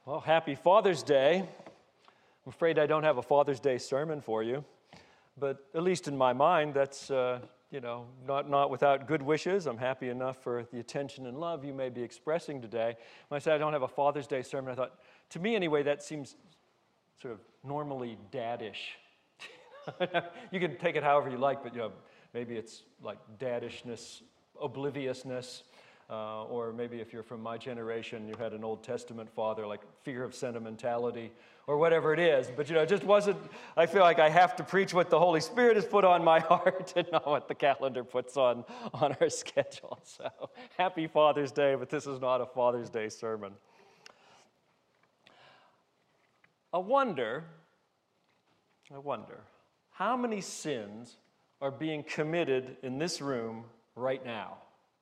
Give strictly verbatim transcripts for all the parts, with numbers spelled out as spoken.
Well, happy Father's Day. I'm afraid I don't have a Father's Day sermon for you, but at least in my mind, that's, uh, you know, not, not without good wishes. I'm happy enough for the attention and love you may be expressing today. When I said I don't have a Father's Day sermon, I thought, to me anyway, that seems sort of normally daddish. You can take it however you like, but, you know, maybe it's like daddishness, obliviousness. Uh, or maybe if you're from my generation, you had an Old Testament father, like fear of sentimentality, or whatever it is. But, you know, it just wasn't, I feel like I have to preach what the Holy Spirit has put on my heart and not what the calendar puts on, on our schedule. So, happy Father's Day, but this is not a Father's Day sermon. I wonder, I wonder, how many sins are being committed in this room right now?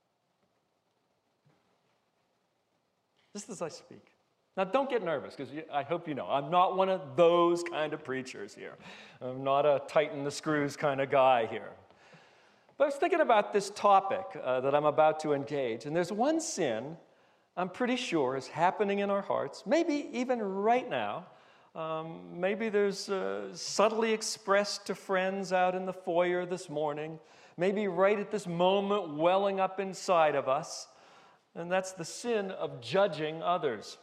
Just as I speak. Now, don't get nervous, because I hope you know, I'm not one of those kind of preachers here. I'm not a tighten the screws kind of guy here. But I was thinking about this topic uh, that I'm about to engage, and there's one sin I'm pretty sure is happening in our hearts, maybe even right now. Um, maybe there's uh, subtly expressed to friends out in the foyer this morning, maybe right at this moment welling up inside of us. And that's the sin of judging others.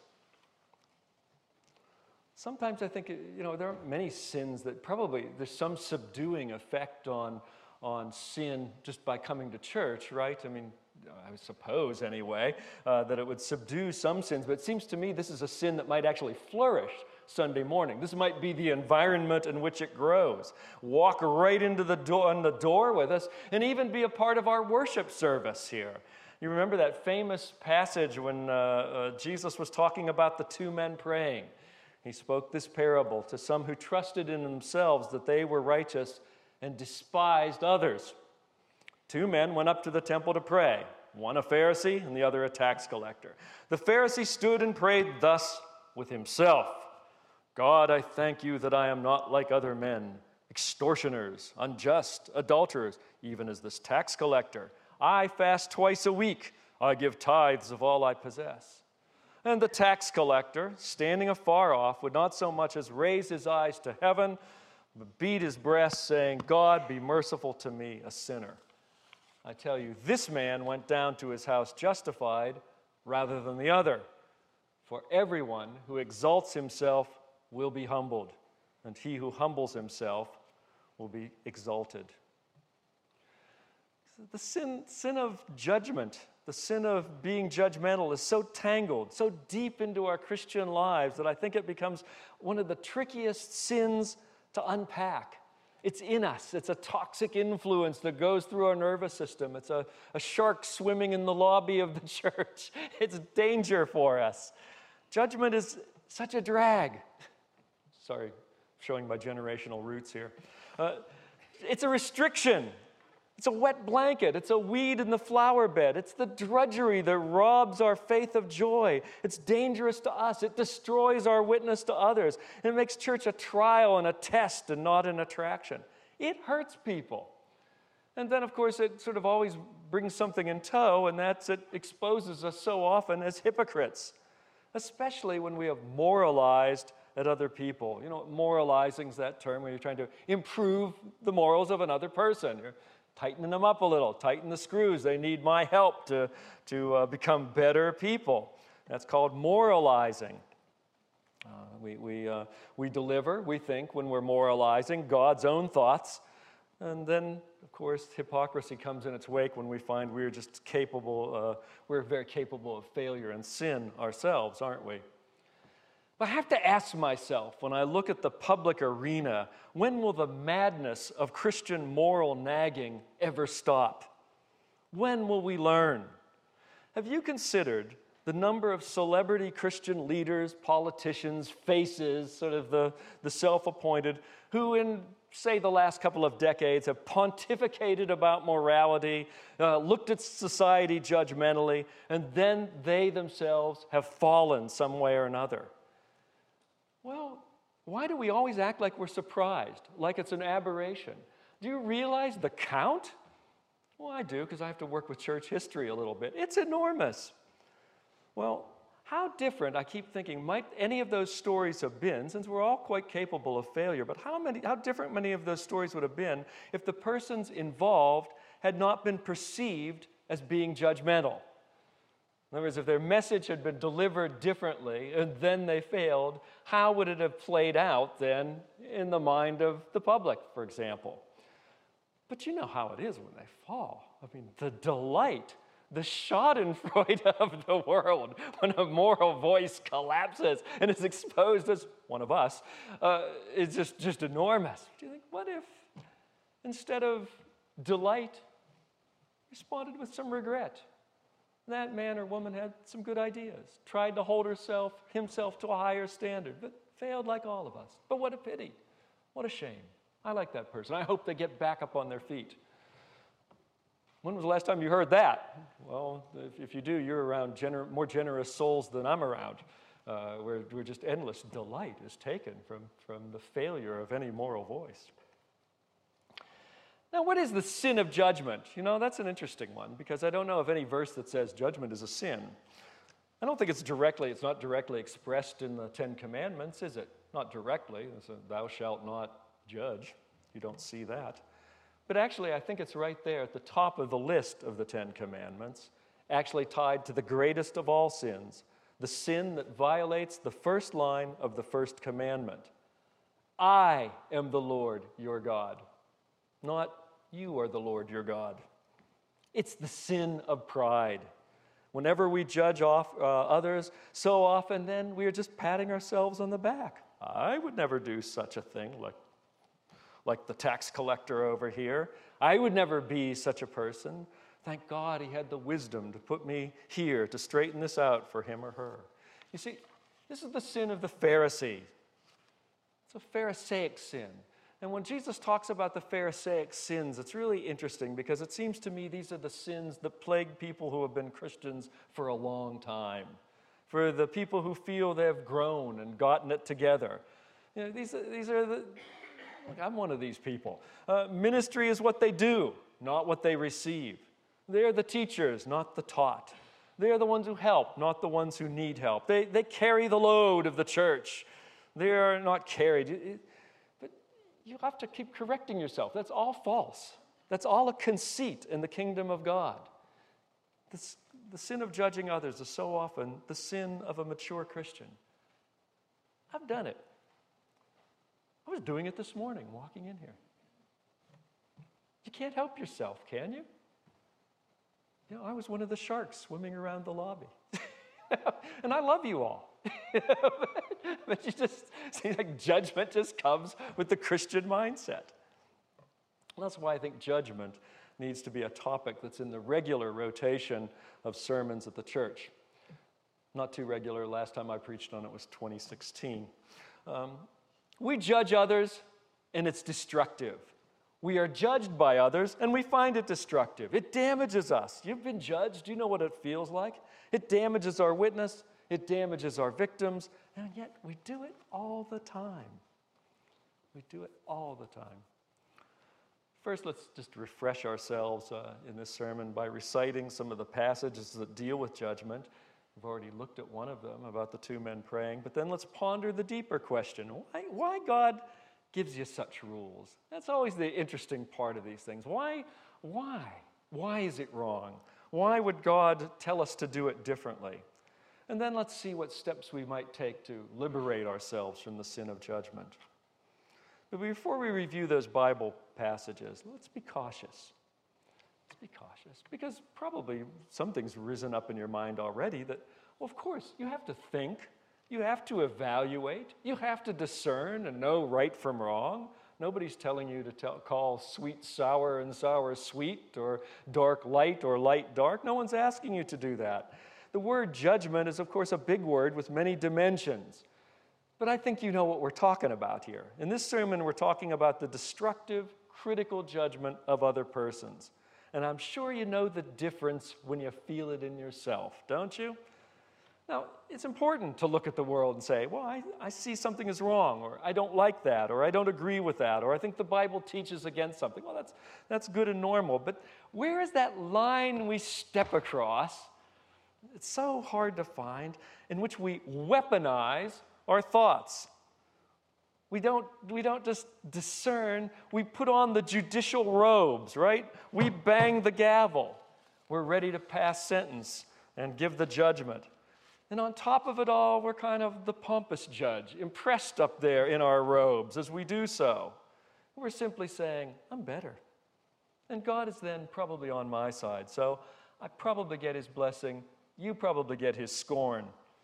Sometimes I think, you know, there are many sins that probably there's some subduing effect on, on sin just by coming to church, right? I mean, I suppose anyway, uh, that it would subdue some sins. But it seems to me this is a sin that might actually flourish Sunday morning. This might be the environment in which it grows. Walk right into the door, in the door with us and even be a part of our worship service here. You remember that famous passage when uh, uh, Jesus was talking about the two men praying. He spoke this parable to some who trusted in themselves that they were righteous and despised others. Two men went up to the temple to pray, one a Pharisee and the other a tax collector. The Pharisee stood and prayed thus with himself, God, I thank you that I am not like other men, extortioners, unjust, adulterers, even as this tax collector. I fast twice a week. I give tithes of all I possess. And the tax collector, standing afar off, would not so much as raise his eyes to heaven, but beat his breast, saying, God, be merciful to me, a sinner. I tell you, this man went down to his house justified rather than the other. For everyone who exalts himself will be humbled, and he who humbles himself will be exalted. The sin, sin of judgment, the sin of being judgmental is so tangled, so deep into our Christian lives that I think it becomes one of the trickiest sins to unpack. It's in us. It's a toxic influence that goes through our nervous system. It's a, a shark swimming in the lobby of the church. It's danger for us. Judgment is such a drag. Sorry, showing my generational roots here. Uh, it's a restriction. It's a wet blanket. It's a weed in the flower bed. It's the drudgery that robs our faith of joy. It's dangerous to us. It destroys our witness to others. And it makes church a trial and a test and not an attraction. It hurts people. And then, of course, it sort of always brings something in tow, and that's it exposes us so often as hypocrites, especially when we have moralized at other people. You know, moralizing is that term when you're trying to improve the morals of another person. You're tightening them up a little, tighten the screws. They need my help to, to uh, become better people. That's called moralizing. Uh, we, we, uh, we deliver, we think, when we're moralizing, God's own thoughts. And then, of course, hypocrisy comes in its wake when we find we're just capable, uh, we're very capable of failure and sin ourselves, aren't we? But I have to ask myself, when I look at the public arena, when will the madness of Christian moral nagging ever stop? When will we learn? Have you considered the number of celebrity Christian leaders, politicians, faces, sort of the, the self-appointed, who in, say, the last couple of decades have pontificated about morality, uh, looked at society judgmentally, and then they themselves have fallen some way or another? Well, why do we always act like we're surprised, like it's an aberration? Do you realize the count? Well, I do, because I have to work with church history a little bit. It's enormous. Well, how different, I keep thinking, might any of those stories have been, since we're all quite capable of failure, but how many, how different many of those stories would have been if the persons involved had not been perceived as being judgmental? In other words, if their message had been delivered differently and then they failed, how would it have played out then in the mind of the public, for example? But you know how it is when they fall. I mean, the delight, the schadenfreude of the world when a moral voice collapses and is exposed as one of us uh, is just, just enormous. Do you think, what if instead of delight, responded with some regret? That man or woman had some good ideas, tried to hold herself, himself to a higher standard, but failed like all of us. But what a pity. What a shame. I like that person. I hope they get back up on their feet. When was the last time you heard that? Well, if, if you do, you're around gener- more generous souls than I'm around, uh, where, where just endless delight is taken from, from the failure of any moral voice. Now, what is the sin of judgment? You know, that's an interesting one, because I don't know of any verse that says judgment is a sin. I don't think it's directly, it's not directly expressed in the Ten Commandments, is it? Not directly. It's a, thou shalt not judge. You don't see that. But actually, I think it's right there at the top of the list of the Ten Commandments, actually tied to the greatest of all sins, the sin that violates the first line of the first commandment. I am the Lord your God, not you are the Lord your God. It's the sin of pride. Whenever we judge off, uh, others, so often then we are just patting ourselves on the back. I would never do such a thing like like the tax collector over here. I would never be such a person. Thank God he had the wisdom to put me here to straighten this out for him or her. You see, this is the sin of the Pharisee. It's a Pharisaic sin. And when Jesus talks about the Pharisaic sins, it's really interesting because it seems to me these are the sins that plague people who have been Christians for a long time, for the people who feel they have grown and gotten it together. You know, these, these are the... Like, I'm one of these people. Uh, ministry is what they do, not what they receive. They're the teachers, not the taught. They're the ones who help, not the ones who need help. They, they carry the load of the church. They are not carried. But you have to keep correcting yourself. That's all false. That's all a conceit in the kingdom of God. This, the sin of judging others is so often the sin of a mature Christian. I've done it. I was doing it this morning, walking in here. You can't help yourself, can you? You know, I was one of the sharks swimming around the lobby. And I love you all. But you just see, like, judgment just comes with the Christian mindset. And that's why I think judgment needs to be a topic that's in the regular rotation of sermons at the church. Not too regular. Last time I preached on it was twenty sixteen. Um, We judge others, and it's destructive. We are judged by others, and we find it destructive. It damages us. You've been judged. You know what it feels like. It damages our witness. It damages our victims. And yet we do it all the time. We do it all the time. First, let's just refresh ourselves uh, in this sermon by reciting some of the passages that deal with judgment. We've already looked at one of them about the two men praying, but then let's ponder the deeper question. Why, why God gives you such rules? That's always the interesting part of these things. Why? Why? Why is it wrong? Why would God tell us to do it differently? And then let's see what steps we might take to liberate ourselves from the sin of judgment. But before we review those Bible passages, let's be cautious. Be cautious, because probably something's risen up in your mind already that, well, of course, you have to think, you have to evaluate, you have to discern and know right from wrong. Nobody's telling you to tell, call sweet sour and sour sweet, or dark light or light dark. No one's asking you to do that. The word judgment is, of course, a big word with many dimensions. But I think you know what we're talking about here. In this sermon, we're talking about the destructive, critical judgment of other persons. And I'm sure you know the difference when you feel it in yourself, don't you? Now, it's important to look at the world and say, well, I, I see something is wrong, or I don't like that, or I don't agree with that, or I think the Bible teaches against something. Well, that's, that's good and normal. But where is that line we step across It's so hard to find, in which we weaponize our thoughts. We don't, we don't just discern, we put on the judicial robes, right? We bang the gavel. We're ready to pass sentence and give the judgment. And on top of it all, we're kind of the pompous judge, impressed up there in our robes as we do so. We're simply saying, I'm better. And God is then probably on my side. So I probably get his blessing. You probably get his scorn.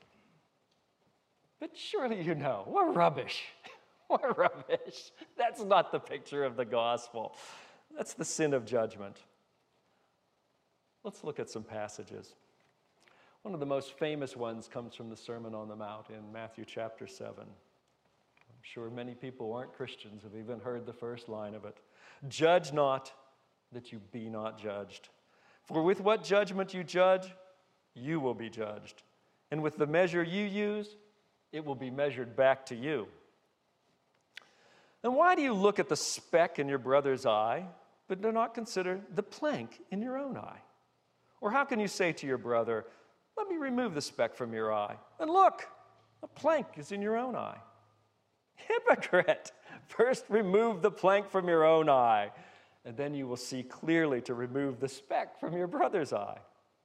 But surely you know, we're rubbish. We're rubbish. That's not the picture of the gospel. That's the sin of judgment. Let's look at some passages. One of the most famous ones comes from the Sermon on the Mount in Matthew chapter seven. I'm sure many people who aren't Christians have even heard the first line of it. Judge not, that you be not judged. For with what judgment you judge, you will be judged. And with the measure you use, it will be measured back to you. And why do you look at the speck in your brother's eye, but do not consider the plank in your own eye? Or how can you say to your brother, let me remove the speck from your eye, and look, a plank is in your own eye? Hypocrite! First remove the plank from your own eye, and then you will see clearly to remove the speck from your brother's eye.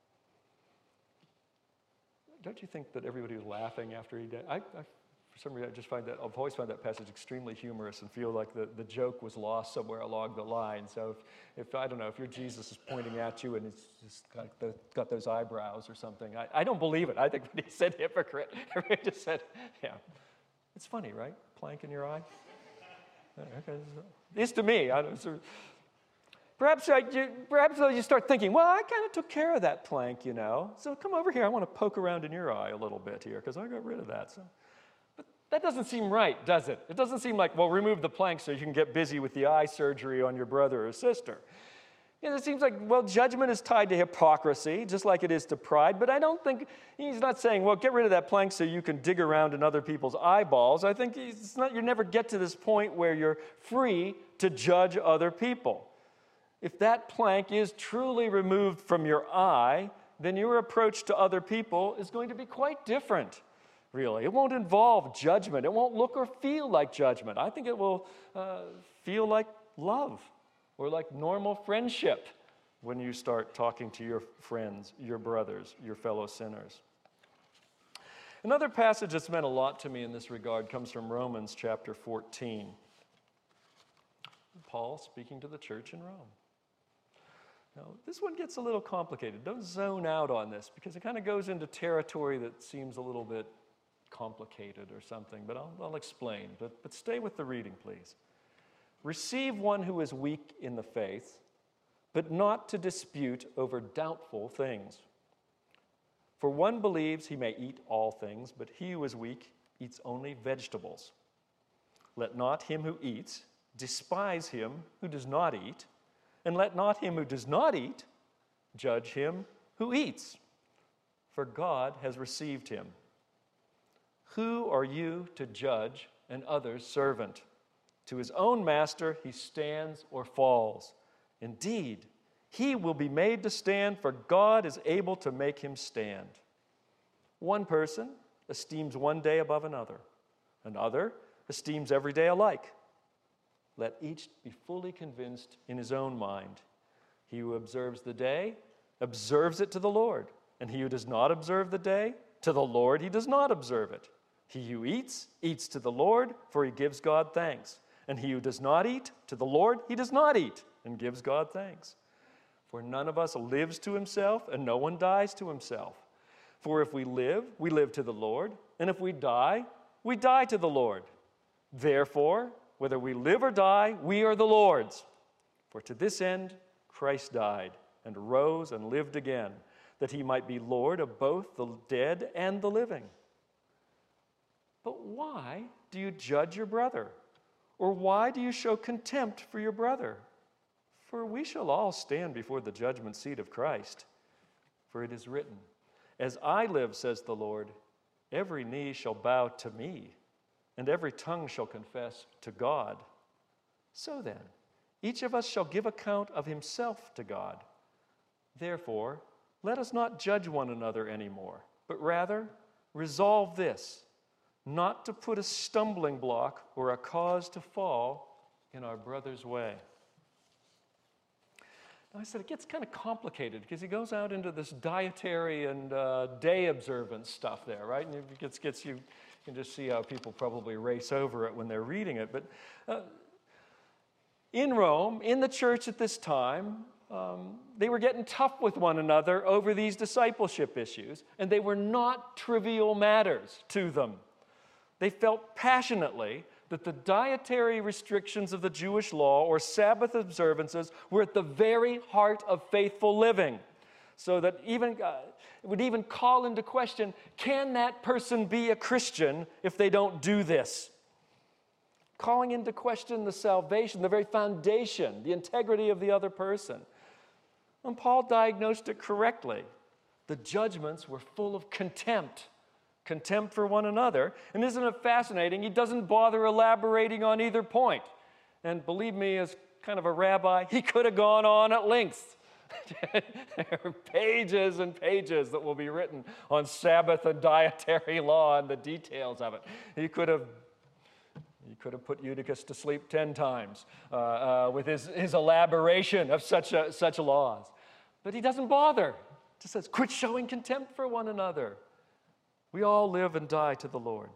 Don't you think that everybody was laughing after he did? I, I, for some reason, I just find that, I've always found that passage extremely humorous and feel like the, the joke was lost somewhere along the line. So if, if I don't know, if your Jesus is pointing at you and it's just got, the, got those eyebrows or something, I, I don't believe it. I think when he said hypocrite, everybody just said, yeah. It's funny, right? Plank in your eye? Okay. It is to me. I don't, so, perhaps, I, you, perhaps you start thinking, well, I kind of took care of that plank, you know. So come over here. I want to poke around in your eye a little bit here because I got rid of that. So. But that doesn't seem right, does it? It doesn't seem like, well, remove the plank so you can get busy with the eye surgery on your brother or sister. You know, it seems like, well, judgment is tied to hypocrisy, just like it is to pride, but I don't think, he's not saying, well, get rid of that plank so you can dig around in other people's eyeballs. I think it's not, you never get to this point where you're free to judge other people. If that plank is truly removed from your eye, then your approach to other people is going to be quite different, really. It won't involve judgment. It won't look or feel like judgment. I think it will uh, feel like love. Or like normal friendship when you start talking to your friends, your brothers, your fellow sinners. Another passage that's meant a lot to me in this regard comes from Romans chapter fourteen. Paul speaking to the church in Rome. Now, this one gets a little complicated. Don't zone out on this because it kind of goes into territory that seems a little bit complicated or something, but I'll, I'll explain. But, but stay with the reading, please. Receive one who is weak in the faith, but not to dispute over doubtful things. For one believes he may eat all things, but he who is weak eats only vegetables. Let not him who eats despise him who does not eat, and let not him who does not eat judge him who eats, for God has received him. Who are you to judge another's servant? To his own master he stands or falls. Indeed, he will be made to stand, for God is able to make him stand. One person esteems one day above another. Another esteems every day alike. Let each be fully convinced in his own mind. He who observes the day observes it to the Lord, and he who does not observe the day, to the Lord he does not observe it. He who eats, eats to the Lord, for he gives God thanks. And he who does not eat, to the Lord he does not eat, and gives God thanks. For none of us lives to himself, and no one dies to himself. For if we live, we live to the Lord, and if we die, we die to the Lord. Therefore, whether we live or die, we are the Lord's. For to this end Christ died, and rose and lived again, that he might be Lord of both the dead and the living. But why do you judge your brother? Or why do you show contempt for your brother? For we shall all stand before the judgment seat of Christ. For it is written, as I live, says the Lord, every knee shall bow to me, and every tongue shall confess to God. So then, each of us shall give account of himself to God. Therefore, let us not judge one another anymore, but rather resolve this, not to put a stumbling block or a cause to fall in our brother's way. Now, I said it gets kind of complicated because he goes out into this dietary and uh, day observance stuff there, right? And it gets, gets you, you can just see how people probably race over it when they're reading it. But uh, in Rome, in the church at this time, um, they were getting tough with one another over these discipleship issues, and they were not trivial matters to them. They felt passionately that the dietary restrictions of the Jewish law or Sabbath observances were at the very heart of faithful living. So that even uh, it would even call into question, can that person be a Christian if they don't do this? Calling into question the salvation, the very foundation, the integrity of the other person. And Paul diagnosed it correctly. The judgments were full of contempt. Contempt for one another. And isn't it fascinating? He doesn't bother elaborating on either point. And believe me, as kind of a rabbi, he could have gone on at length. There are pages and pages that will be written on Sabbath and dietary law and the details of it. He could have He could have put Eutychus to sleep ten times uh, uh, with his, his elaboration of such, a, such laws. But he doesn't bother. He just says, quit showing contempt for one another. We all live and die to the Lord.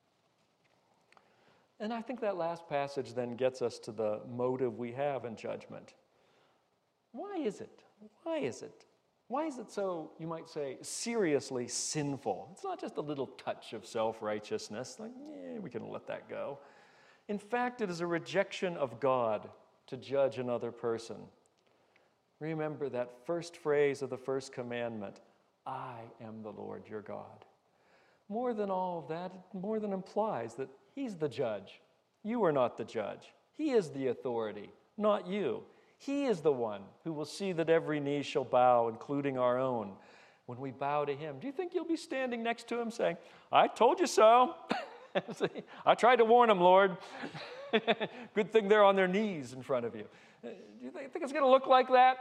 And I think that last passage then gets us to the motive we have in judgment. Why is it? Why is it? Why is it so, you might say, seriously sinful? It's not just a little touch of self-righteousness, like, yeah, we can let that go. In fact, it is a rejection of God to judge another person. Remember that first phrase of the first commandment, I am the Lord your God. More than all of that, it more than implies that he's the judge. You are not the judge. He is the authority, not you. He is the one who will see that every knee shall bow, including our own, when we bow to him. Do you think you'll be standing next to him saying, I told you so. I tried to warn them, Lord. Good thing they're on their knees in front of you. Do you think it's going to look like that?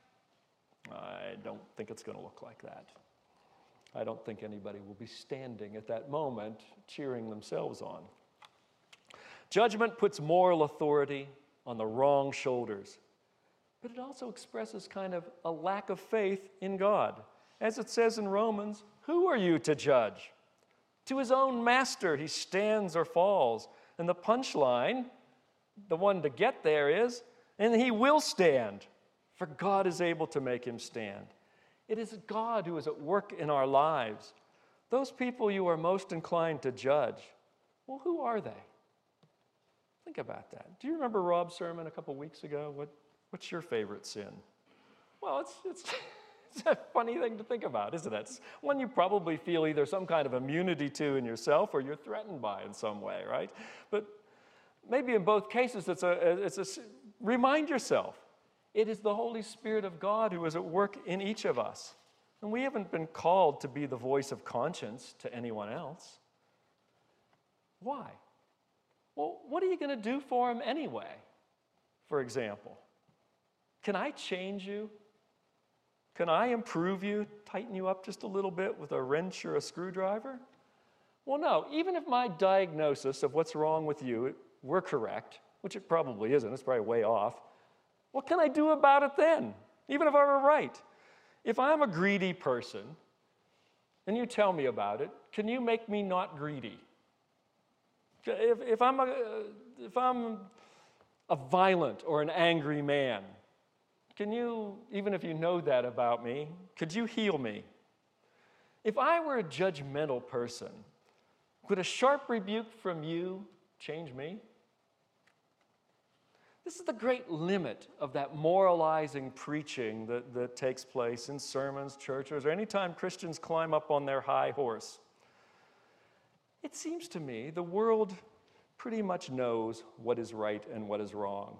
I don't think it's going to look like that. I don't think anybody will be standing at that moment cheering themselves on. Judgment puts moral authority on the wrong shoulders, but it also expresses kind of a lack of faith in God. As it says in Romans, who are you to judge? To his own master he stands or falls. And the punchline, the one to get there is, and he will stand, for God is able to make him stand. It is God who is at work in our lives. Those people you are most inclined to judge, well, who are they? Think about that. Do you remember Rob's sermon a couple weeks ago? What, what's your favorite sin? Well, it's, it's, it's a funny thing to think about, isn't it? It's one you probably feel either some kind of immunity to in yourself or you're threatened by in some way, right? But maybe in both cases, it's a, it's a remind yourself. It is the Holy Spirit of God who is at work in each of us. And we haven't been called to be the voice of conscience to anyone else. Why? Well, what are you going to do for him anyway, for example? Can I change you? Can I improve you, tighten you up just a little bit with a wrench or a screwdriver? Well, no. Even if my diagnosis of what's wrong with you were correct, which it probably isn't, it's probably way off, what can I do about it then, even if I were right? If I'm a greedy person and you tell me about it, can you make me not greedy? If, if, I'm, a, if I'm a violent or an angry man, can you, even if you know that about me, could you heal me? If I were a judgmental person, could a sharp rebuke from you change me? This is the great limit of that moralizing preaching that, that takes place in sermons, churches, or anytime Christians climb up on their high horse. It seems to me the world pretty much knows what is right and what is wrong.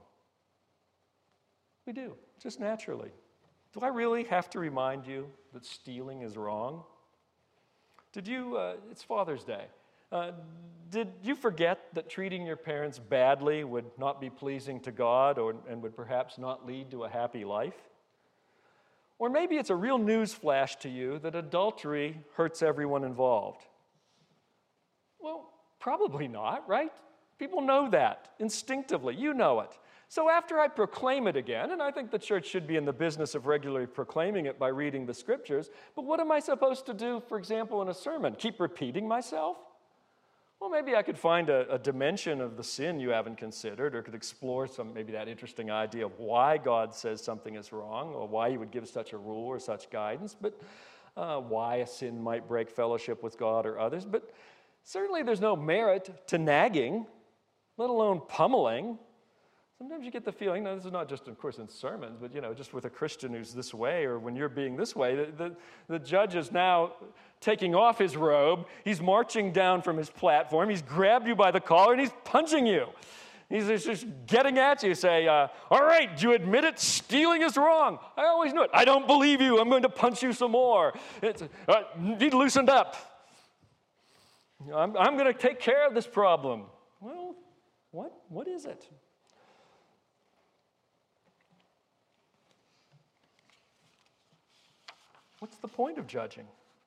We do, just naturally. Do I really have to remind you that stealing is wrong? Did you, uh, it's Father's Day. Uh, did you forget that treating your parents badly would not be pleasing to God or, and would perhaps not lead to a happy life? Or maybe it's a real news flash to you that adultery hurts everyone involved. Well, probably not, right? People know that instinctively. You know it. So after I proclaim it again, and I think the church should be in the business of regularly proclaiming it by reading the scriptures, but what am I supposed to do, for example, in a sermon? Keep repeating myself? Well, maybe I could find a, a dimension of the sin you haven't considered, or could explore some, maybe that interesting idea of why God says something is wrong, or why he would give such a rule or such guidance, but uh, why a sin might break fellowship with God or others. But certainly there's no merit to nagging, let alone pummeling. Sometimes you get the feeling, now this is not just, of course, in sermons, but, you know, just with a Christian who's this way, or when you're being this way, the, the, the judge is now taking off his robe, he's marching down from his platform, he's grabbed you by the collar, and he's punching you. He's just getting at you, say, uh, all right, do you admit it? Stealing is wrong. I always knew it. I don't believe you. I'm going to punch you some more. It's, uh, need loosened up. I'm, I'm going to take care of this problem. Well, what? What is it? What's the point of judging?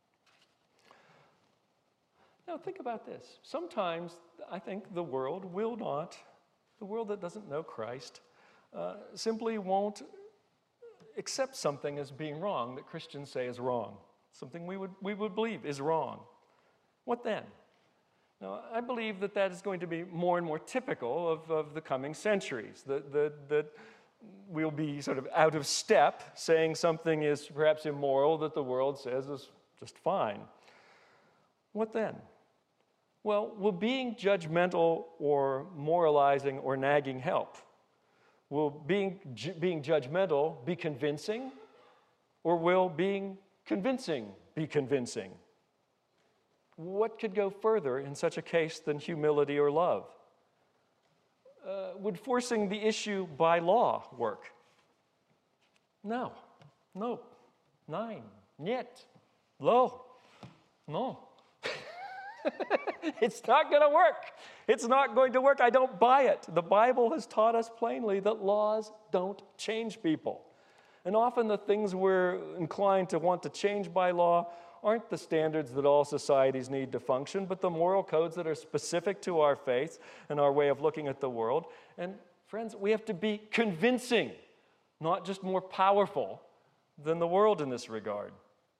Now, think about this. Sometimes I think the world will not, the world that doesn't know Christ, uh, simply won't accept something as being wrong that Christians say is wrong, something we would, we would believe is wrong. What then? Now, I believe that that is going to be more and more typical of, of the coming centuries, that, that, that we'll be sort of out of step, saying something is perhaps immoral that the world says is just fine. What then? Well, will being judgmental or moralizing or nagging help? Will being, ju- being judgmental be convincing, or will being convincing be convincing? What could go further in such a case than humility or love? Uh, would forcing the issue by law work? No. No. Nine. Niet. Lo. No. It's not going to work. It's not going to work. I don't buy it. The Bible has taught us plainly that laws don't change people. And often the things we're inclined to want to change by law aren't the standards that all societies need to function, but the moral codes that are specific to our faith and our way of looking at the world. And friends, we have to be convincing, not just more powerful than the world in this regard.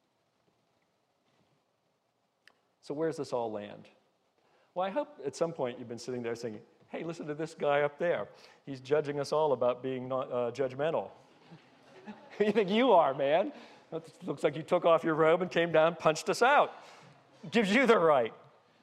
So where does this all land? Well, I hope at some point you've been sitting there saying, hey, listen to this guy up there. He's judging us all about being not uh, judgmental. You think you are, man? It looks like you took off your robe and came down, punched us out. Gives you the right.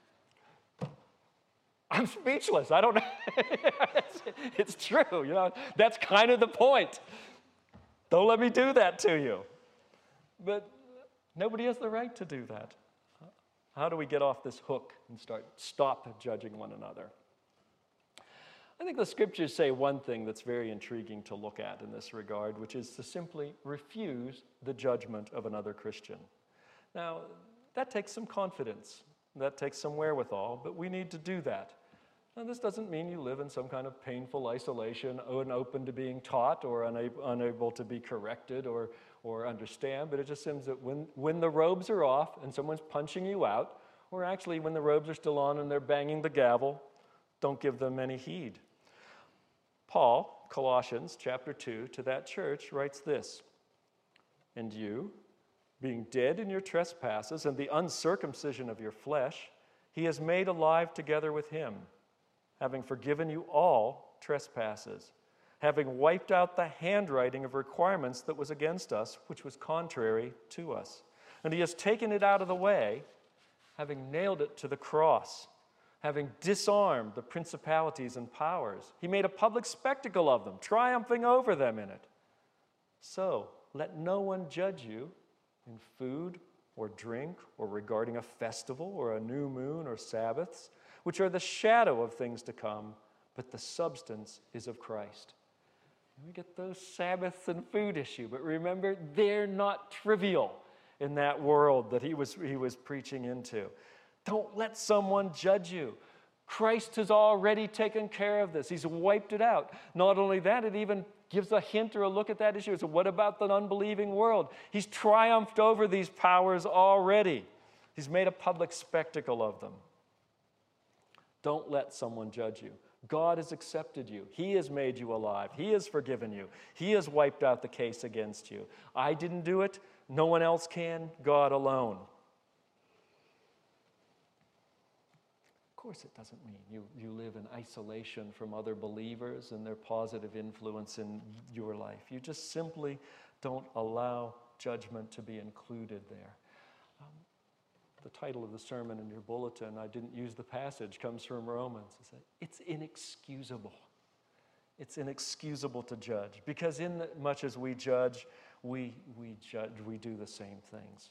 I'm speechless. I don't know. it's, it's true. You know, that's kind of the point. Don't let me do that to you. But nobody has the right to do that. How do we get off this hook and start stop judging one another? I think the scriptures say one thing that's very intriguing to look at in this regard, which is to simply refuse the judgment of another Christian. Now, that takes some confidence. That takes some wherewithal, but we need to do that. Now, this doesn't mean you live in some kind of painful isolation, unopen to being taught or unable, unable to be corrected or, or understand, but it just seems that when, when the robes are off and someone's punching you out, or actually when the robes are still on and they're banging the gavel, don't give them any heed. Paul, Colossians chapter two, to that church writes this, and you, being dead in your trespasses and the uncircumcision of your flesh, he has made alive together with him, having forgiven you all trespasses, having wiped out the handwriting of requirements that was against us, which was contrary to us. And he has taken it out of the way, having nailed it to the cross, having disarmed the principalities and powers. He made a public spectacle of them, triumphing over them in it. So let no one judge you in food or drink or regarding a festival or a new moon or Sabbaths, which are the shadow of things to come, but the substance is of Christ. And we get those Sabbaths and food issue, but remember, they're not trivial in that world that he was, he was preaching into. Don't let someone judge you. Christ has already taken care of this. He's wiped it out. Not only that, it even gives a hint or a look at that issue. So what about the unbelieving world? He's triumphed over these powers already. He's made a public spectacle of them. Don't let someone judge you. God has accepted you. He has made you alive. He has forgiven you. He has wiped out the case against you. I didn't do it. No one else can. God alone. Of course, it doesn't mean you, you live in isolation from other believers and their positive influence in your life. You just simply don't allow judgment to be included there. Um, the title of the sermon in your bulletin, I didn't use the passage, comes from Romans. It said, it's inexcusable. It's inexcusable to judge, because in much as we judge, we, we judge, we do the same things.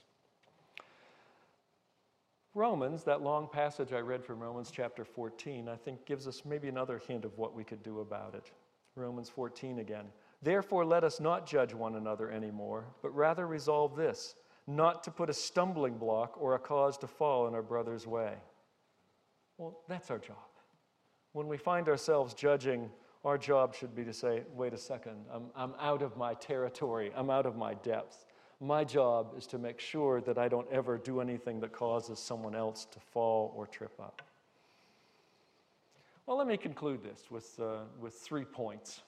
Romans, that long passage I read from Romans chapter fourteen, I think gives us maybe another hint of what we could do about it. Romans fourteen again. Therefore, let us not judge one another anymore, but rather resolve this, not to put a stumbling block or a cause to fall in our brother's way. Well, that's our job. When we find ourselves judging, our job should be to say, wait a second, I'm, I'm out of my territory, I'm out of my depth. My job is to make sure that I don't ever do anything that causes someone else to fall or trip up. Well, let me conclude this with, uh, with three points.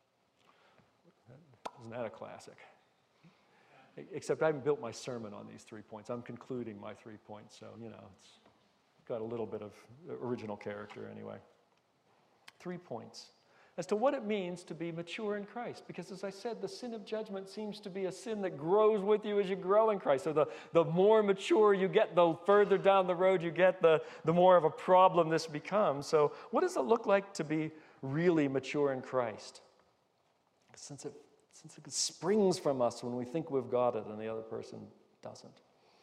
Isn't that a classic? Except I haven't built my sermon on these three points. I'm concluding my three points, so, you know, it's got a little bit of original character anyway. Three points as to what it means to be mature in Christ. Because as I said, the sin of judgment seems to be a sin that grows with you as you grow in Christ. So the, the more mature you get, the further down the road you get, the, the more of a problem this becomes. So what does it look like to be really mature in Christ? Since it, since it springs from us when we think we've got it and the other person doesn't.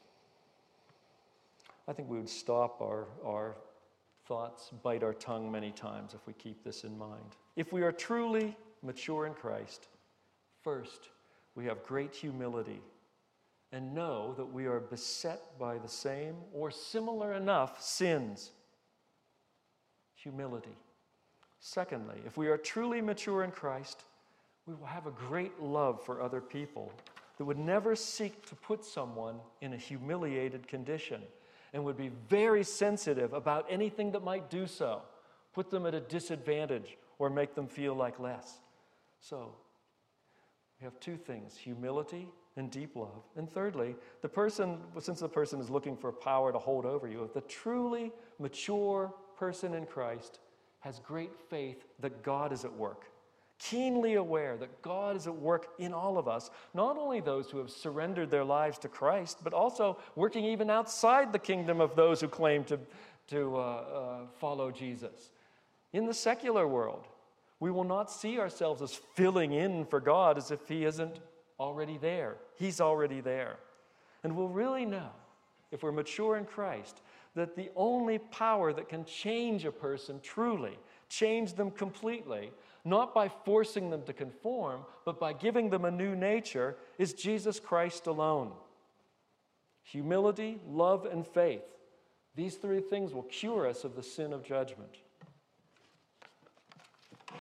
I think we would stop our, our thoughts, bite our tongue many times if we keep this in mind. If we are truly mature in Christ, first, we have great humility and know that we are beset by the same or similar enough sins. Humility. Secondly, if we are truly mature in Christ, we will have a great love for other people that would never seek to put someone in a humiliated condition and would be very sensitive about anything that might do so, put them at a disadvantage, or make them feel like less. So, we have two things, humility and deep love. And thirdly, the person, since the person is looking for power to hold over you, the truly mature person in Christ has great faith that God is at work, keenly aware that God is at work in all of us, not only those who have surrendered their lives to Christ, but also working even outside the kingdom of those who claim to, to uh, uh, follow Jesus. In the secular world, we will not see ourselves as filling in for God as if He isn't already there. He's already there. And we'll really know, if we're mature in Christ, that the only power that can change a person truly, change them completely, not by forcing them to conform, but by giving them a new nature, is Jesus Christ alone. Humility, love, and faith. These three things will cure us of the sin of judgment.